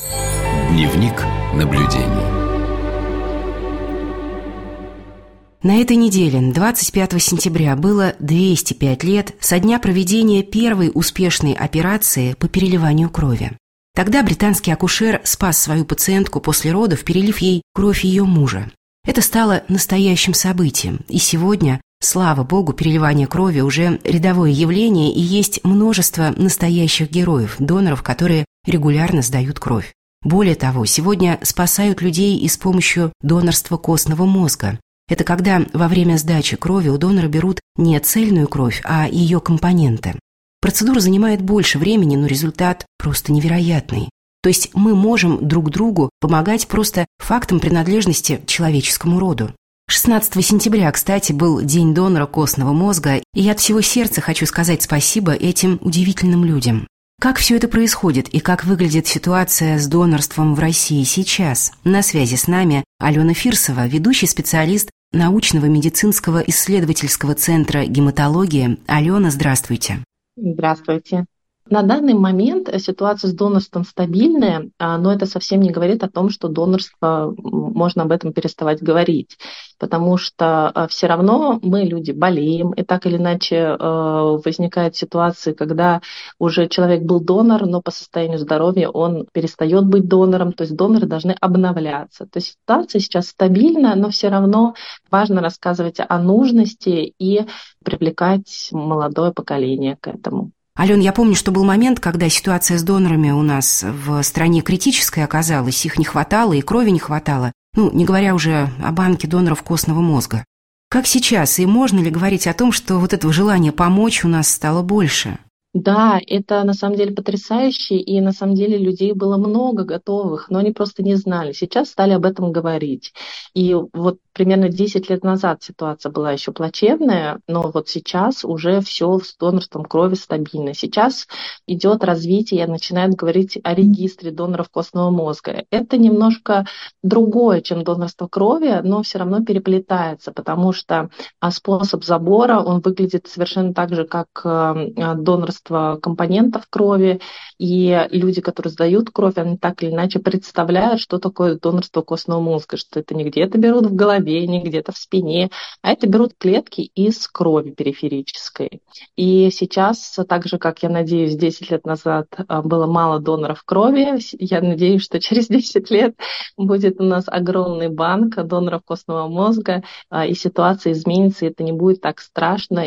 Дневник наблюдений. На этой неделе, двадцать пятого сентября, было двести пять лет со дня проведения первой успешной операции по переливанию крови. Тогда британский акушер спас свою пациентку после родов, перелив ей кровь ее мужа. Это стало настоящим событием, и сегодня, слава богу, переливание крови уже рядовое явление, и есть множество настоящих героев, доноров, которые регулярно сдают кровь. Более того, сегодня спасают людей и с помощью донорства костного мозга. Это когда во время сдачи крови у донора берут не цельную кровь, а ее компоненты. Процедура занимает больше времени, но результат просто невероятный. То есть мы можем друг другу помогать просто фактом принадлежности к человеческому роду. шестнадцатого сентября, кстати, был День донора костного мозга, и я от всего сердца хочу сказать спасибо этим удивительным людям. Как все это происходит и как выглядит ситуация с донорством в России сейчас? На связи с нами Алена Фирсова, ведущий специалист научного медицинского исследовательского центра гематологии. Алена, здравствуйте. Здравствуйте. На данный момент ситуация с донорством стабильная, но это совсем не говорит о том, что донорство, можно об этом переставать говорить, потому что все равно мы, люди, болеем, и так или иначе возникают ситуации, когда уже человек был донор, но по состоянию здоровья он перестает быть донором, то есть доноры должны обновляться. То есть ситуация сейчас стабильна, но все равно важно рассказывать о нужности и привлекать молодое поколение к этому. Ален, я помню, что был момент, когда ситуация с донорами у нас в стране критической оказалась, их не хватало и крови не хватало, ну, не говоря уже о банке доноров костного мозга. Как сейчас, и можно ли говорить о том, что вот этого желания помочь у нас стало больше? Да, это на самом деле потрясающе, и на самом деле людей было много готовых, но они просто не знали. Сейчас стали об этом говорить. И вот примерно десять лет назад ситуация была еще плачевная, но вот сейчас уже все с донорством крови стабильно. Сейчас идет развитие, начинают говорить о регистре доноров костного мозга. Это немножко другое, чем донорство крови, но все равно переплетается, потому что способ забора, он выглядит совершенно так же, как донорство компонентов крови, и люди, которые сдают кровь, они так или иначе представляют, что такое донорство костного мозга, что это не где-то берут в голове, не где-то в спине, а это берут клетки из крови периферической. И сейчас, так же, как я надеюсь, десять лет назад было мало доноров крови, я надеюсь, что через десять лет будет у нас огромный банк доноров костного мозга, и ситуация изменится, и это не будет так страшно,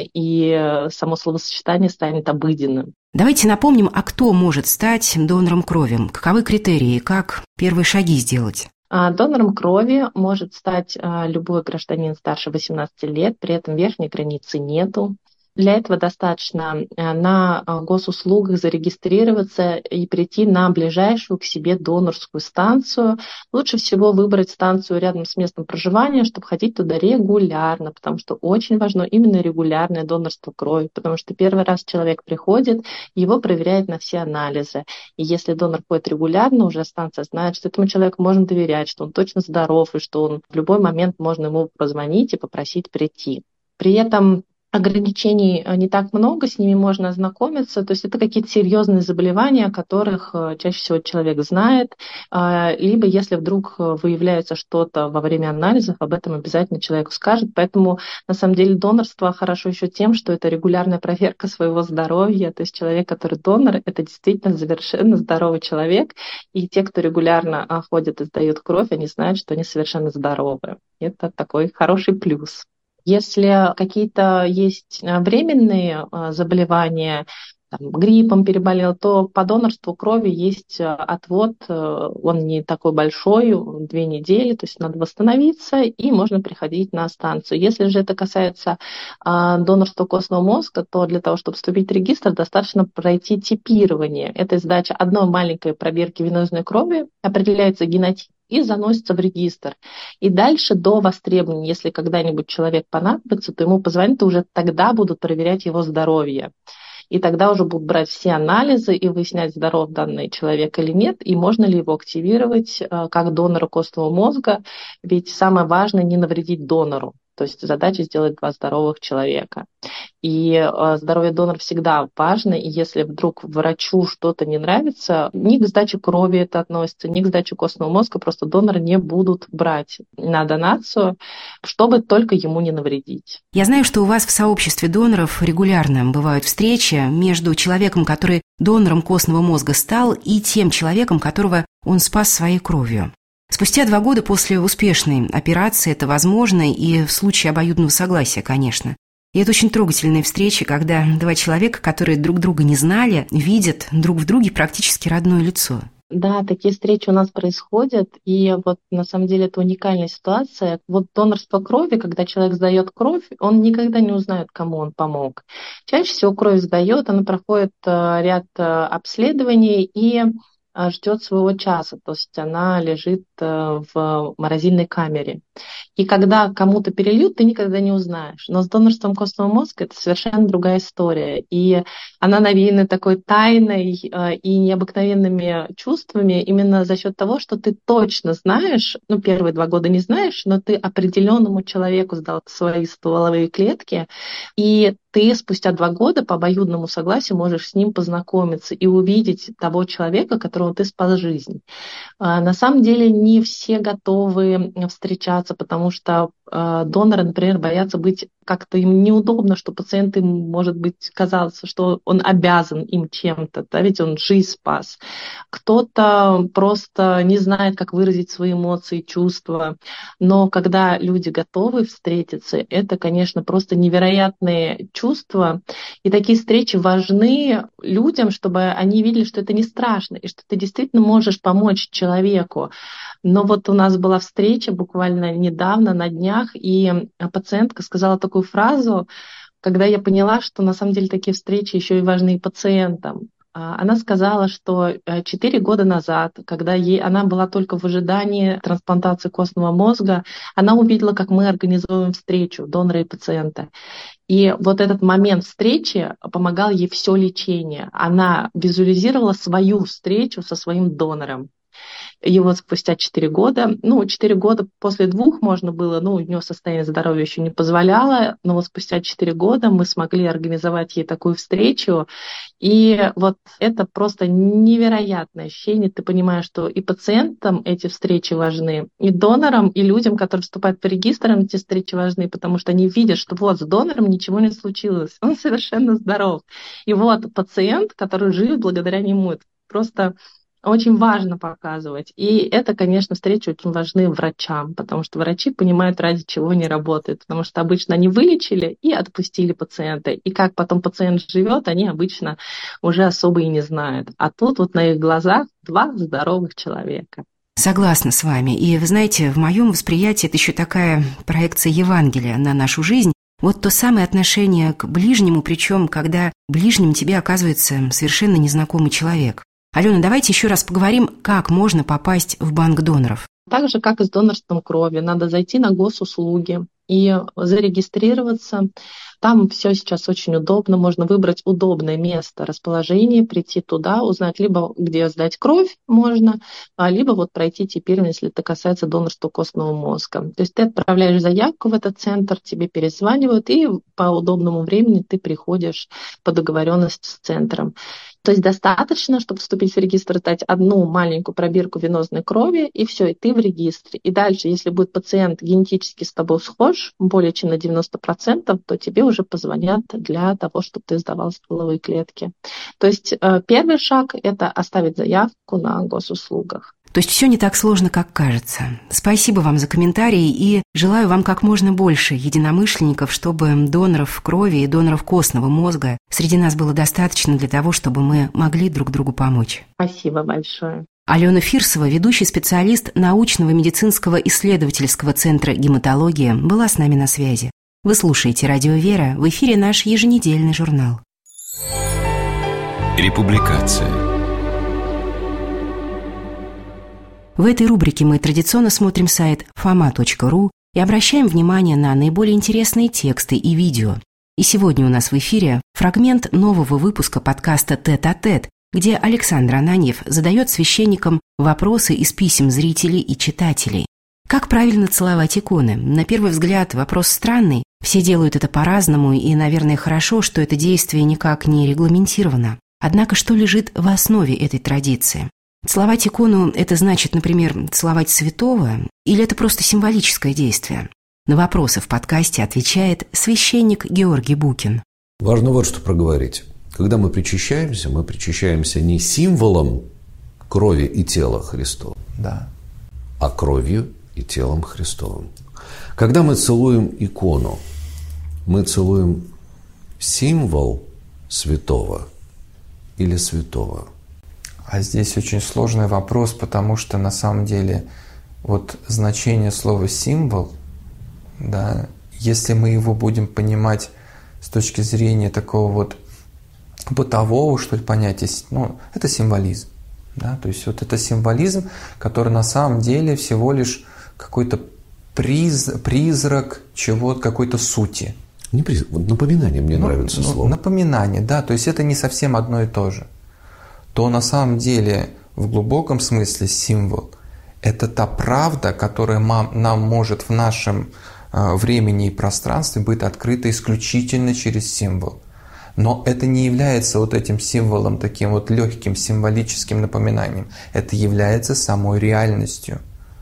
и само словосочетание станет обыденным. Давайте напомним, а кто может стать донором крови? Каковы критерии, как первые шаги сделать? Донором крови может стать любой гражданин старше восемнадцати лет, при этом верхней границы нету. Для этого достаточно на госуслугах зарегистрироваться и прийти на ближайшую к себе донорскую станцию. Лучше всего выбрать станцию рядом с местом проживания, чтобы ходить туда регулярно, потому что очень важно именно регулярное донорство крови, потому что первый раз человек приходит, его проверяют на все анализы. И если донор ходит регулярно, уже станция знает, что этому человеку можно доверять, что он точно здоров и что он в любой момент можно ему позвонить и попросить прийти. При этом ограничений не так много, с ними можно ознакомиться. То есть это какие-то серьезные заболевания, о которых чаще всего человек знает. Либо если вдруг выявляется что-то во время анализов, об этом обязательно человеку скажет. Поэтому на самом деле донорство хорошо еще тем, что это регулярная проверка своего здоровья. То есть человек, который донор, это действительно совершенно здоровый человек. И те, кто регулярно ходит и сдает кровь, они знают, что они совершенно здоровы. Это такой хороший плюс. Если какие-то есть временные заболевания, там, гриппом переболел, то по донорству крови есть отвод, он не такой большой, две недели, то есть надо восстановиться, и можно приходить на станцию. Если же это касается донорства костного мозга, то для того, чтобы вступить в регистр, достаточно пройти типирование. Это сдача одной маленькой проверки венозной крови, определяется генотип и заносится в регистр. И дальше до востребования, если когда-нибудь человек понадобится, то ему позвонят, и уже тогда будут проверять его здоровье. И тогда уже будут брать все анализы и выяснять, здоров данный человек или нет, и можно ли его активировать как донора костного мозга. Ведь самое важное не навредить донору. То есть задача сделать два здоровых человека. И здоровье донора всегда важно, и если вдруг врачу что-то не нравится, ни к сдаче крови это относится, ни к сдаче костного мозга, просто донора не будут брать на донацию, чтобы только ему не навредить. Я знаю, что у вас в сообществе доноров регулярно бывают встречи между человеком, который донором костного мозга стал, и тем человеком, которого он спас своей кровью. Спустя два года после успешной операции это возможно, и в случае обоюдного согласия, конечно. И это очень трогательные встречи, когда два человека, которые друг друга не знали, видят друг в друге практически родное лицо. Да, такие встречи у нас происходят, и вот на самом деле это уникальная ситуация. Вот донорство крови, когда человек сдает кровь, он никогда не узнает, кому он помог. Чаще всего кровь сдает, она проходит ряд обследований и ждет своего часа, то есть она лежит в морозильной камере. И когда кому-то перельют, ты никогда не узнаешь. Но с донорством костного мозга это совершенно другая история. И она навеяна такой тайной и необыкновенными чувствами именно за счет того, что ты точно знаешь, ну, первые два года не знаешь, но ты определенному человеку сдал свои стволовые клетки, и ты спустя два года по обоюдному согласию можешь с ним познакомиться и увидеть того человека, которого ты спас жизнь. На самом деле не все готовы встречаться, потому что доноры, например, боятся быть как-то им неудобно, что пациент им, может быть, казался, что он обязан им чем-то, да, ведь он жизнь спас. Кто-то просто не знает, как выразить свои эмоции, чувства. Но когда люди готовы встретиться, это, конечно, просто невероятные чувства. И такие встречи важны людям, чтобы они видели, что это не страшно, и что ты действительно можешь помочь человеку. Но вот у нас была встреча буквально недавно, на днях, и пациентка сказала такую фразу: когда я поняла, что на самом деле такие встречи еще и важны и пациентам. Она сказала, что четыре года назад, когда ей, она была только в ожидании трансплантации костного мозга, она увидела, как мы организуем встречу донора и пациента. И вот этот момент встречи помогал ей все лечение. Она визуализировала свою встречу со своим донором. И вот спустя четыре года, ну, четыре года после двух можно было, ну, у нее состояние здоровья еще не позволяло, но вот спустя четыре года мы смогли организовать ей такую встречу, и вот это просто невероятное ощущение. Ты понимаешь, что и пациентам эти встречи важны, и донорам, и людям, которые вступают в регистр, эти встречи важны, потому что они видят, что вот с донором ничего не случилось, он совершенно здоров. И вот пациент, который жив благодаря нему, это просто... очень важно показывать. И это, конечно, встречи очень важны врачам, потому что врачи понимают, ради чего они работают. Потому что обычно они вылечили и отпустили пациента. И как потом пациент живет, они обычно уже особо и не знают. А тут вот на их глазах два здоровых человека. Согласна с вами. И вы знаете, в моем восприятии это еще такая проекция Евангелия на нашу жизнь. Вот то самое отношение к ближнему, причем когда ближним тебе оказывается совершенно незнакомый человек. Алена, давайте еще раз поговорим, как можно попасть в банк доноров. Так же, как и с донорством крови, надо зайти на госуслуги и зарегистрироваться. Там все сейчас очень удобно, можно выбрать удобное место расположения, прийти туда, узнать либо где сдать кровь можно, либо вот пройти теперь, если это касается донорства костного мозга. То есть ты отправляешь заявку в этот центр, тебе перезванивают, и по удобному времени ты приходишь по договоренности с центром. То есть достаточно, чтобы вступить в регистр, дать одну маленькую пробирку венозной крови, и все, и ты в регистре. И дальше, если будет пациент генетически с тобой схож, более чем на девяносто процентов, то тебе уже позвонят для того, чтобы ты сдавал стволовые клетки. То есть первый шаг – это оставить заявку на госуслугах. То есть все не так сложно, как кажется. Спасибо вам за комментарии и желаю вам как можно больше единомышленников, чтобы доноров крови и доноров костного мозга среди нас было достаточно для того, чтобы мы могли друг другу помочь. Спасибо большое. Алена Фирсова, ведущий специалист научного медицинского исследовательского центра гематологии, была с нами на связи. Вы слушаете «Радио Вера», в эфире наш еженедельный журнал. Републикация. В этой рубрике мы традиционно смотрим сайт фома точка ру и обращаем внимание на наиболее интересные тексты и видео. И сегодня у нас в эфире фрагмент нового выпуска подкаста «Тет-а-тет», где Александр Ананьев задает священникам вопросы из писем зрителей и читателей. Как правильно целовать иконы? На первый взгляд вопрос странный. Все делают это по-разному, и, наверное, хорошо, что это действие никак не регламентировано. Однако что лежит в основе этой традиции? Целовать икону – это значит, например, целовать святого, или это просто символическое действие? На вопросы в подкасте отвечает священник Георгий Букин. Важно вот что проговорить. Когда мы причащаемся, мы причащаемся не символом крови и тела Христова, да. а кровью и телом Христовым. Когда мы целуем икону, мы целуем символ святого или святого. А здесь очень сложный вопрос, потому что на самом деле вот значение слова «символ», да, если мы его будем понимать с точки зрения такого вот бытового, что ли, понятия, ну, это символизм. Да, то есть вот это символизм, который на самом деле всего лишь какой-то приз, призрак чего-то, какой-то сути. Не призрак, напоминание мне ну, нравится ну, слово. Напоминание, да, то есть это не совсем одно и то же. То на самом деле в глубоком смысле символ – это та правда, которая нам может в нашем времени и пространстве быть открыта исключительно через символ. Но это не является вот этим символом, таким вот легким символическим напоминанием. Это является самой реальностью.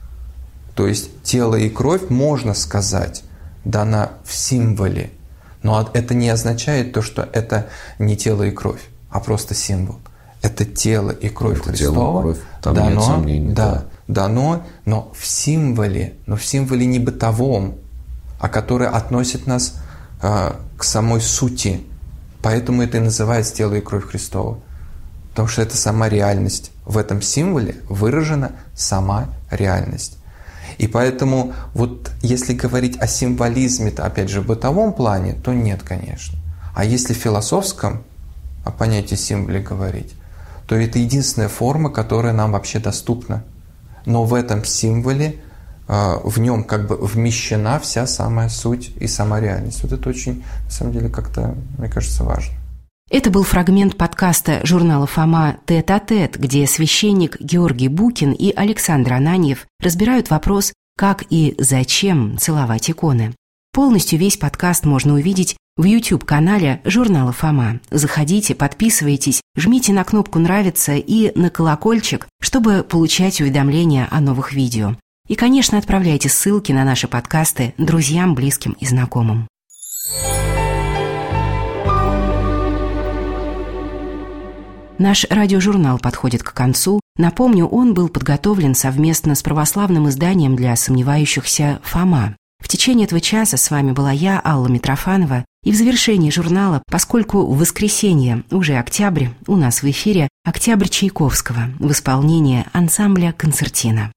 То есть тело и кровь, можно сказать, дана в символе. Но это не означает то, что это не тело и кровь, а просто символ. Это тело и кровь это Христова, тело, кровь. Там дано, нет сомнений, да, да. дано, но в символе, но в символе не бытовом, а который относит нас э, к самой сути. Поэтому это и называется тело и кровь Христова. Потому что это сама реальность. В этом символе выражена сама реальность. И поэтому вот если говорить о символизме-то, опять же, в бытовом плане, то нет, конечно. А если в философском о понятии символе говорить, то это единственная форма, которая нам вообще доступна. Но в этом символе, в нем как бы вмещена вся самая суть и сама реальность. Вот это очень, на самом деле, как-то, мне кажется, важно. Это был фрагмент подкаста журнала «Фома» «Тет-а-тет», где священник Георгий Букин и Александр Ананьев разбирают вопрос, как и зачем целовать иконы. Полностью весь подкаст можно увидеть в YouTube-канале журнала «Фома». Заходите, подписывайтесь, жмите на кнопку «Нравится» и на колокольчик, чтобы получать уведомления о новых видео. И, конечно, отправляйте ссылки на наши подкасты друзьям, близким и знакомым. Наш радиожурнал подходит к концу. Напомню, он был подготовлен совместно с православным изданием для сомневающихся «Фома». В течение этого часа с вами была я, Алла Митрофанова, и в завершении журнала, поскольку в воскресенье, уже октябрь, у нас в эфире «Октябрь» Чайковского в исполнении ансамбля «Концертина».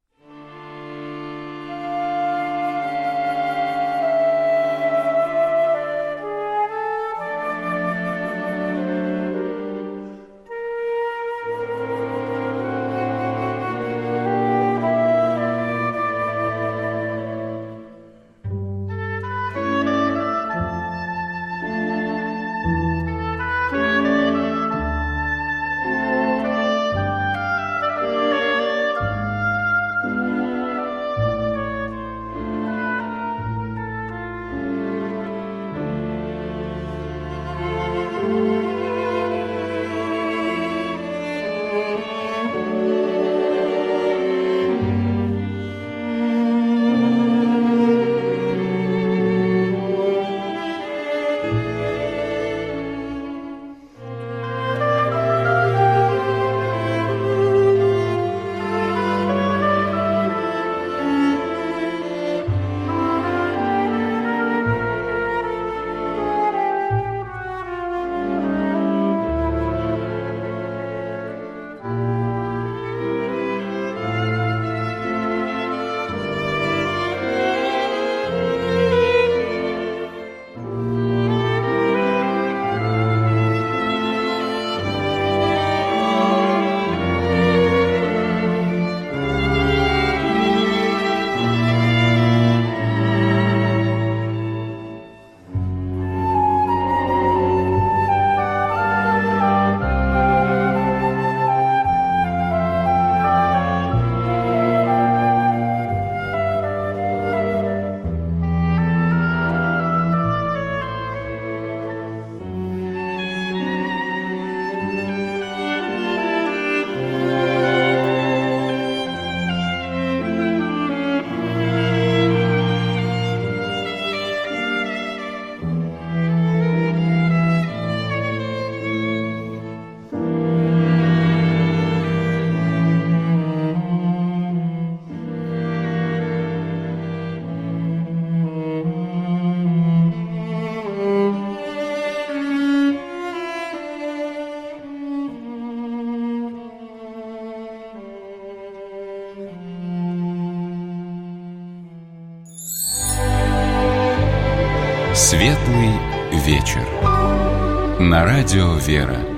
Светлый вечер. На радио «Вера».